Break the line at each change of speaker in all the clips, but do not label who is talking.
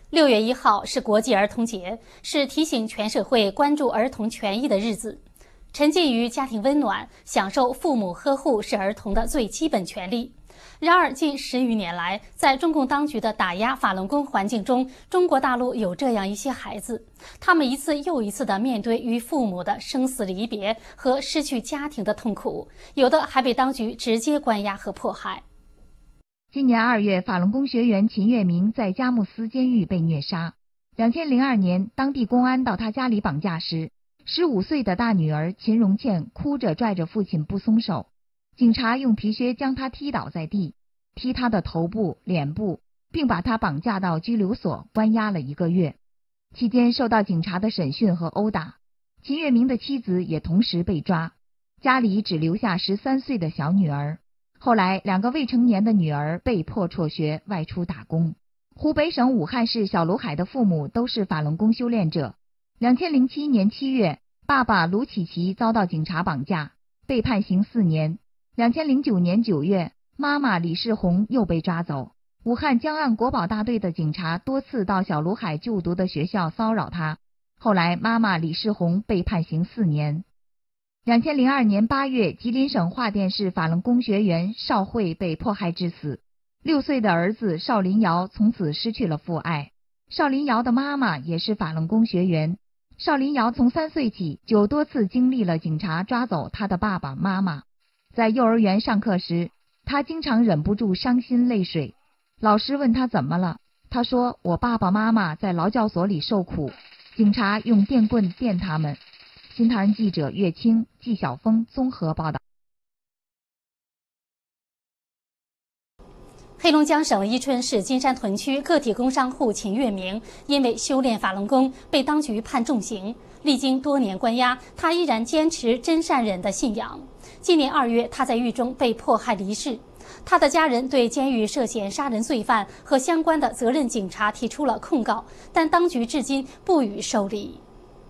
6月1号是国际儿童节，是提醒全社会关注儿童权益的日子。沉浸于家庭温暖，享受父母呵护是儿童的最基本权利。然而，近10余年来，在中共当局的打压法轮功环境中，中国大陆有这样一些孩子，他们一次又一次地面对与父母的生死离别和失去家庭的痛苦，有的还被当局直接关押和迫害。
今年2月，法轮功学员秦月明在佳木斯监狱被虐杀。2002年，当地公安到他家里绑架时，15岁的大女儿秦荣倩哭着拽着父亲不松手，警察用皮靴将他踢倒在地，踢他的头部、脸部，并把他绑架到拘留所关押了1个月。期间受到警察的审讯和殴打。秦月明的妻子也同时被抓，家里只留下13岁的小女儿。后来2个未成年的女儿被迫辍学外出打工。湖北省武汉市小卢海的父母都是法轮功修炼者。2007年7月，爸爸卢启奇遭到警察绑架，被判刑4年。2009年9月，妈妈李世红又被抓走。武汉江岸国保大队的警察多次到小卢海就读的学校骚扰他，后来妈妈李世红被判刑4年。2002年8月，吉林省华甸市法轮功学员邵慧被迫害致死。6岁的儿子邵林瑶从此失去了父爱。邵林瑶的妈妈也是法轮功学员。邵林瑶从3岁起就多次经历了警察抓走他的爸爸妈妈。在幼儿园上课时，他经常忍不住伤心泪水。老师问他怎么了，他说：“我爸爸妈妈在劳教所里受苦，警察用电棍电他们。”新唐人记者岳清、纪晓峰综合报道。
黑龙江省伊春市金山屯区个体工商户秦月明因为修炼法轮功被当局判重刑，历经多年关押，他依然坚持真善忍的信仰。今年2月，他在狱中被迫害离世。他的家人对监狱涉嫌杀人罪犯和相关的责任警察提出了控告，但当局至今不予受理。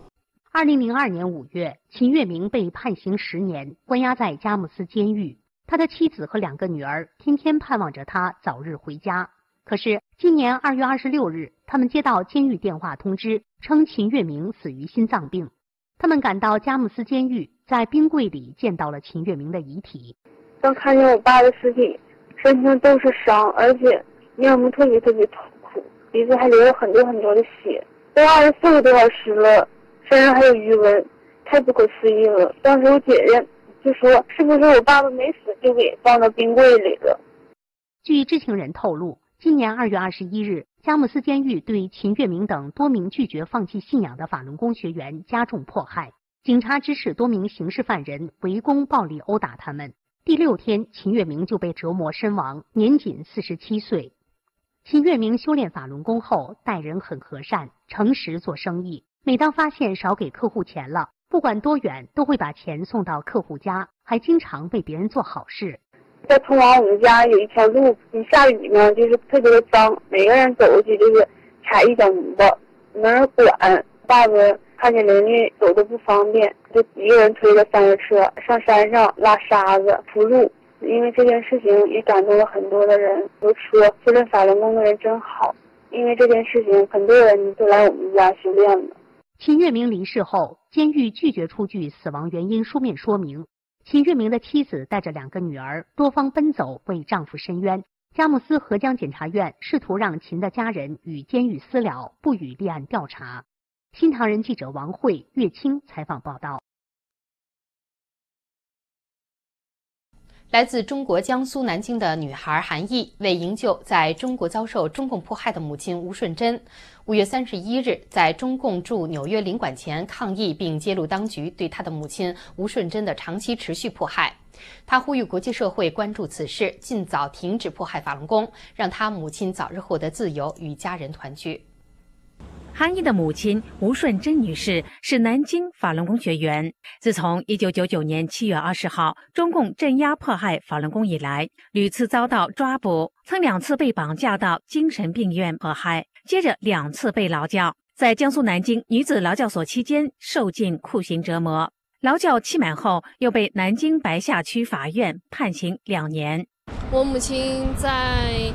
2002年5月，秦月明被判刑10年，关押在佳木斯监狱。他的妻子和2个女儿天天盼望着他早日回家。可是今年2月26日，他们接到监狱电话通知，称秦月明死于心脏病。他们赶到佳木斯监狱，在冰柜里见到了秦月明的遗体。
当看见我爸的尸体，身上都是伤，而且面目特别特别痛苦，鼻子还流了很多很多的血，都24个多小时了，身上还有余温，太不可思议了。当时我姐姐就说，是不是我爸爸没死就给放到冰柜里了？
据知情人透露，今年2月21日，佳木斯监狱对秦月明等多名拒绝放弃信仰的法轮功学员加重迫害，警察指使多名刑事犯人围攻暴力殴打他们。第6天，秦月明就被折磨身亡，年仅47岁。秦月明修炼法轮功后，待人很和善，诚实做生意。每当发现少给客户钱了，不管多远都会把钱送到客户家，还经常为别人做好事。
在通往我们家有一条路，你下雨呢就是特别的脏，每个人走过去就是踩一脚泥巴，没人管。爸爸看见邻居走的不方便，就一个人推着3轮车上山上拉沙子铺路。因为这件事情也感动了很多的人，都说修炼法轮功的人真好。因为这件事情，很多人都来我们家修炼了。
秦月明离世后，监狱拒绝出具死亡原因书面说明。秦月明的妻子带着2个女儿多方奔走为丈夫申冤。佳木斯合江检察院试图让秦的家人与监狱私了，不予立案调查。新唐人记者王慧、岳清采访报道。
来自中国江苏南京的女孩韩毅，为营救在中国遭受中共迫害的母亲吴顺珍，5月31日在中共驻纽约领馆前抗议，并揭露当局对她的母亲吴顺珍的长期持续迫害。她呼吁国际社会关注此事，尽早停止迫害法轮功，让她母亲早日获得自由，与家人团聚。
韩毅的母亲吴顺珍女士是南京法轮功学员。自从1999年7月20号中共镇压迫害法轮功以来，屡次遭到抓捕，曾2次被绑架到精神病院迫害，接着2次被劳教，在江苏南京女子劳教所期间受尽酷刑折磨。劳教期满后，又被南京白下区法院判刑2年。
我母亲在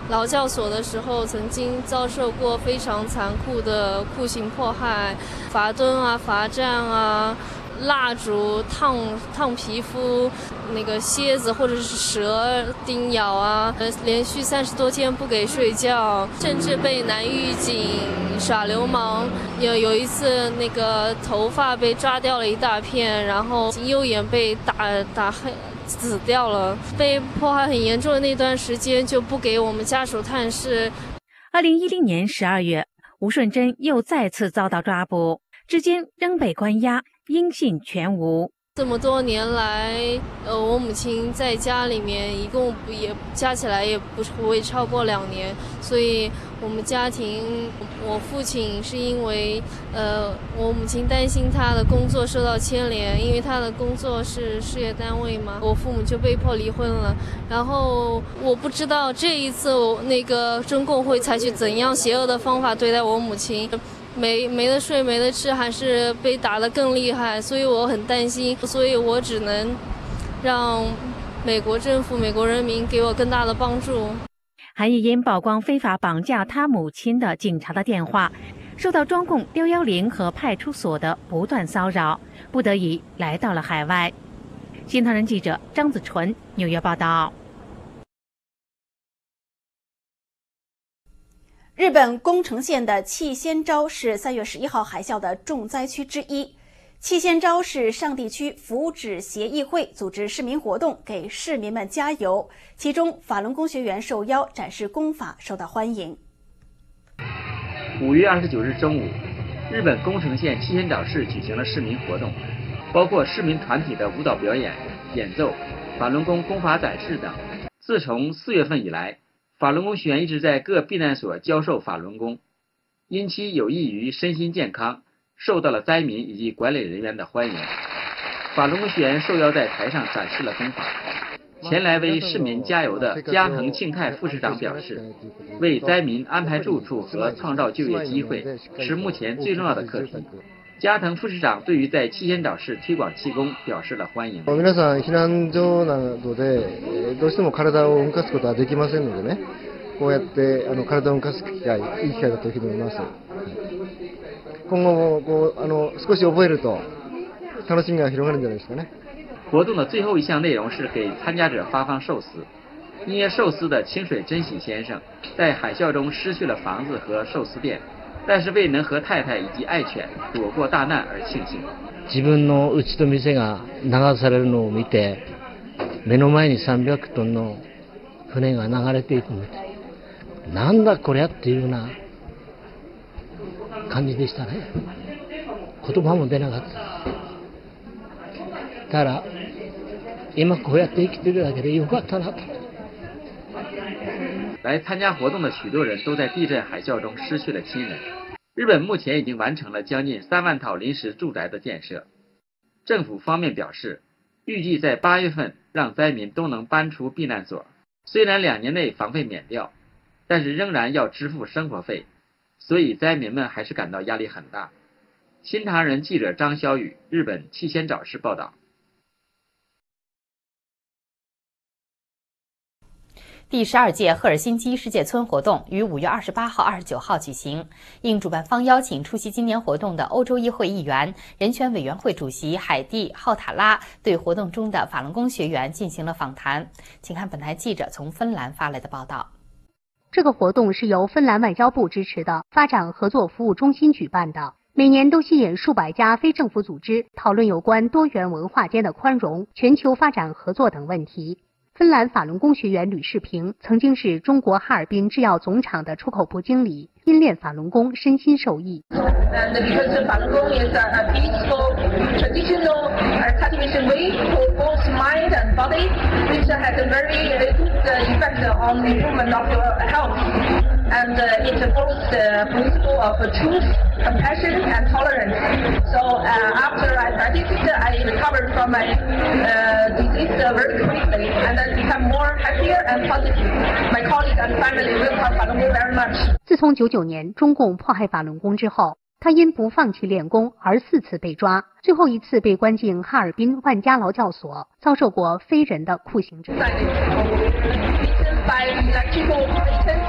劳教所的时候，曾经遭受过非常残酷的酷刑迫害，罚蹲啊、罚站啊、蜡烛烫皮肤，那个蝎子或者是蛇叮咬啊，连续30多天不给睡觉，甚至被男狱警耍流氓。有一次，那个头发被抓掉了一大片，然后右眼被打黑。死掉了，被迫害很严重的那段时间就不给我们家属探视。
2010年12月，吴顺珍又再次遭到抓捕，至今仍被关押，音信全无。
这么多年来，我母亲在家里面一共也加起来也不会超过2年，所以我们家庭，我父亲是因为我母亲担心他的工作受到牵连，因为他的工作是事业单位嘛，我父母就被迫离婚了。然后我不知道这一次那个中共会采取怎样邪恶的方法对待我母亲。没得睡没得吃，还是被打得更厉害，所以我很担心，所以我只能让美国政府、美国人民给我更大的帮助。
韩义因曝光非法绑架他母亲的警察的电话，受到中共610和派出所的不断骚扰，不得已来到了海外。新唐人记者张子纯纽约报道。
日本宫城县的气仙沼是3月11号海啸的重灾区之一。气仙沼市上地区福祉协议会组织市民活动，给市民们加油。其中，法轮功学员受邀展示功法，受到欢迎。
5月29日中午，日本宫城县气仙沼市举行了市民活动，包括市民团体的舞蹈表演、演奏、法轮功功法展示等。自从4月份以来，法轮功学员一直在各避难所教授法轮功，因其有益于身心健康，受到了灾民以及管理人员的欢迎。法轮功学员受邀在台上展示了功法。前来为市民加油的加藤庆泰副市长表示，为灾民安排住处和创造就业机会是目前最重要的课题。加藤副市長对于在氣仙沼市推廣氣功表示了歡迎。
皆さん避難所などでどうしても体を動かすことはできませんのでね、こうやって体を動かす機会、いい機会だというふうに思います。今後も少し覚えると楽しみが広がるんじゃないですかね。
活动的最后一项内容是给参加者发放寿司。捏寿司的清水真喜先生在海啸中失去了房子和寿司店。但是为能和太太以及爱犬躲过大難而庆幸。
自分の家と店が流されるのを見て、目の前に300トンの船が流れていくので、なんだこりゃっていうような感じでしたね。言葉も出なかった。だから今こうやって生きてるだけでよかったなと。
来参加活动的许多人都在地震海啸中失去了亲人。日本目前已经完成了将近3万套临时住宅的建设。政府方面表示，预计在8月份让灾民都能搬出避难所。虽然2年内房费免掉，但是仍然要支付生活费，所以灾民们还是感到压力很大。新唐人记者张小雨，日本气仙沼市报道。
第12届赫尔辛基世界村活动于5月28号、29号举行。应主办方邀请，出席今年活动的欧洲议会议员、人权委员会主席海蒂·浩塔拉对活动中的法轮功学员进行了访谈。请看本台记者从芬兰发来的报道。
这个活动是由芬兰外交部支持的发展合作服务中心举办的，每年都吸引数百家非政府组织讨论有关多元文化间的宽容、全球发展合作等问题。芬兰法轮功学员吕世平曾经是中国哈尔滨制药总厂的出口部经理，因练法轮功身心受益。
法轮功 is a peaceful, traditional cultivation way for both mind and body, which has a very good effect on the improvement of your health. And it follows the principle of truth, compassion, and tolerance. So after I practiced, I recovered from my disease very quickly, and I become more happier and positive. My colleagues and family welcome Falun Gong very much.
自从99年中共迫害法轮功之后，他因不放弃练功而4次被抓，最后一次被关进哈尔滨万家劳教所，遭受过非人的酷刑之灾。
By electrical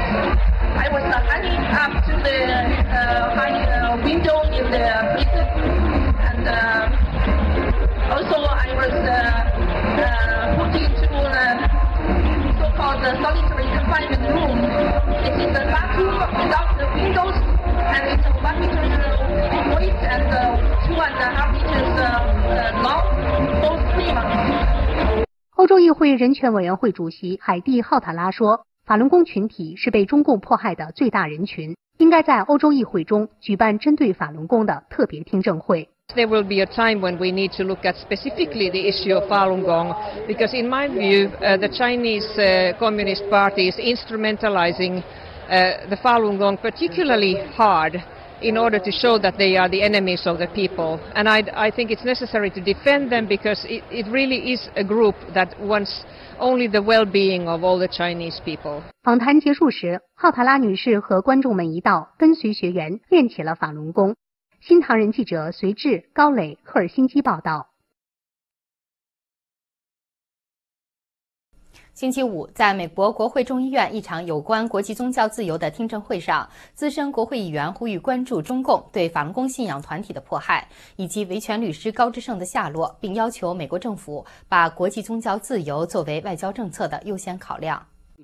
I was hanging up to the high window in the prison, and also I was put into so-called solitary confinement room. It is a bathroom without the windows, and it's 1 meter wide and 2.5 meters long, both 3 months.
欧洲议会人权委员会主席海蒂·浩塔拉说，法轮功群体是被中共迫害的最大人群，应该在欧洲议会中举办针对法轮功的特别听证会。
There will be a time when we need to look at specifically the issue of Falun Gong, because in my view, the Chinese Communist Party is instrumentalizing the Falun Gong particularly hard in order to show that they are the enemies of the people. And I think it's necessary to defend them because it really is a group that wants only the well-being of all the Chinese people.
访谈结束时，浩塔拉女士和观众们一道跟随学员练起了法轮功。新唐人记者隋志、高磊、赫尔辛基报道。
星期五，在美国国会众议院一场有关国际宗教自由的听证会上，资深国会议员呼吁关注中共对法轮功信仰团体的迫害，以及维权律师高志胜的下落，并要求美国政府把国际宗教自由作为外交政策的优先考量。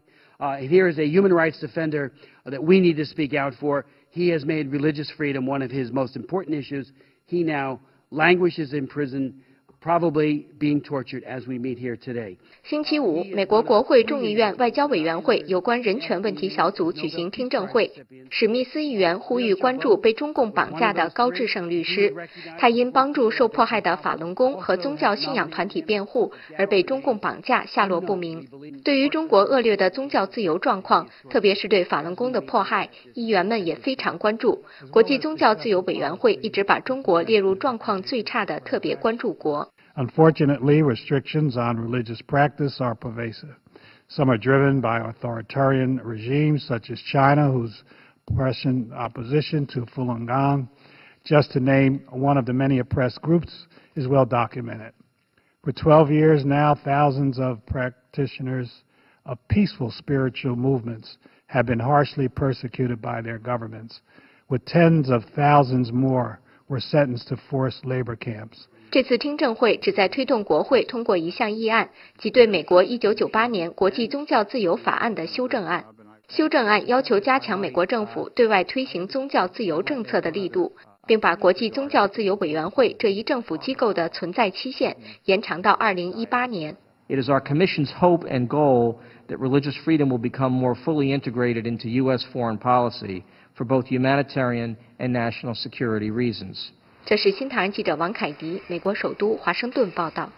Here is a human rights defender that we need to speak out for. He has made religious freedom one of his most important issues. He now languishes in prison, probably being tortured as we meet here today.
星期五，美国国会众议院外交委员会有关人权问题小组举行听证会。史密斯议员呼吁关注被中共绑架的高志胜律师，他因帮助受迫害的法轮功和宗教信仰团体辩护而被中共绑架，下落不明。对于中国恶劣的宗教自由状况，特别是对法轮功的迫害，议员们也非常关注。国际宗教自由委员会一直把中国列入状况最差的特别关注国。
Unfortunately, restrictions on religious practice are pervasive. Some are driven by authoritarian regimes such as China, whose oppression opposition to Falun Gong, just to name one of the many oppressed groups, is well documented. For 12 years now, thousands of practitioners of peaceful spiritual movements have been harshly persecuted by their governments, with tens of thousands more were sentenced to forced labor camps.
这次听证会旨在推动国会通过一项议案，即对美国1998年国际宗教自由法案的修正案。修正案要求加强美国政府对外推行宗教自由政策的力度，并把国际宗教自由委员会这一政府机构的存在期限延长到2018年。
It is our Commission's hope and goal that religious freedom will become more fully integrated into U.S. foreign policy for both humanitarian and national security reasons.
这是新唐人记者王凯迪，美国首都华盛顿报道。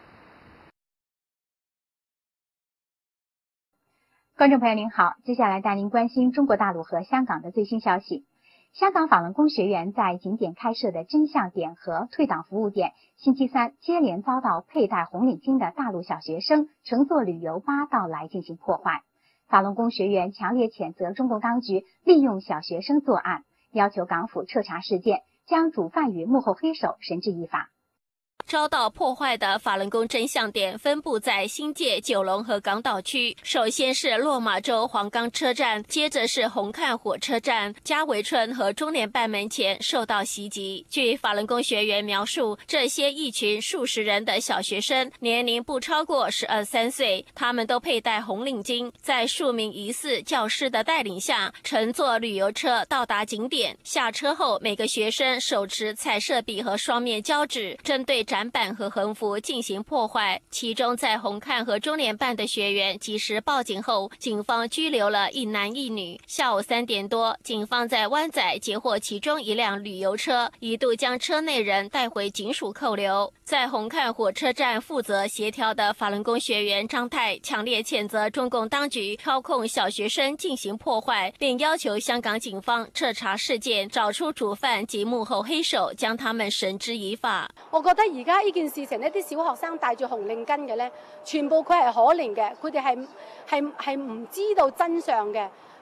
观众朋友您好，接下来带您关心中国大陆和香港的最新消息。香港法轮功学员在景点开设的真相点和退党服务点，星期三接连遭到佩戴红领巾的大陆小学生乘坐旅游巴到来进行破坏。法轮功学员强烈谴责中共当局利用小学生作案，要求港府彻查事件，将主犯与幕后黑手绳之以法。
遭到破坏的法轮功真相点分布在新界、九龙和港岛区。首先是落马洲黄冈车站，接着是红磡火车站、嘉围村和中联办门前受到袭击。据法轮功学员描述，这些一群数十人的小学生，年龄不超过12、13岁，他们都佩戴红领巾，在数名疑似教师的带领下，乘坐旅游车到达景点。下车后，每个学生手持彩色笔和双面胶纸，针对展板和横幅进行破坏。其中在红磡和中联办的学员及时报警后，警方拘留了一男一女。下午3点多，警方在湾仔截获其中一辆旅游车，一度将车内人带回警署扣留。在红磡火车站负责协调的法轮功学员张泰强烈谴責中共當局操控小學生進行破壞，並要求香港警方徹查事件，找出主犯及幕後黑手，將他們繩之以法。
我覺得而家呢件事情呢，啲小學生戴住紅領巾嘅呢，全部佢係可憐嘅，佢哋係唔知道真相嘅。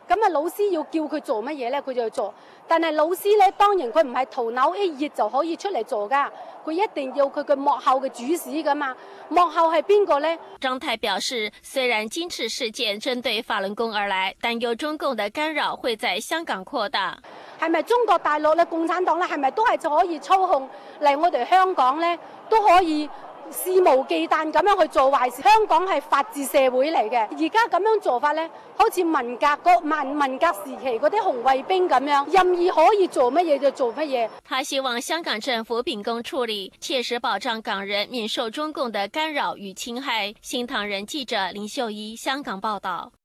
咁啊，老師要叫佢做乜嘢咧，佢就做。但係老師咧，當然佢唔係頭腦一熱就可以出嚟做㗎，佢一定要佢嘅幕後嘅主使㗎嘛。幕後係邊個咧？
張太表示，雖然今次事件針對法輪功而來，但有中共的干擾會在香港擴大。
係咪中國大陸咧、共產黨咧，係咪都係就可以操控嚟我哋香港咧，都可以肆無忌憚咁樣去做壞事？香港係法治社會嚟嘅，而家咁樣做法咧，好似文革時期嗰啲紅衛兵咁樣，任意可以做乜嘢就做乜嘢。
他希望香港政府秉公處理，切實保障港人免受中共的干擾與侵害。新唐人記者林秀儀香港報道。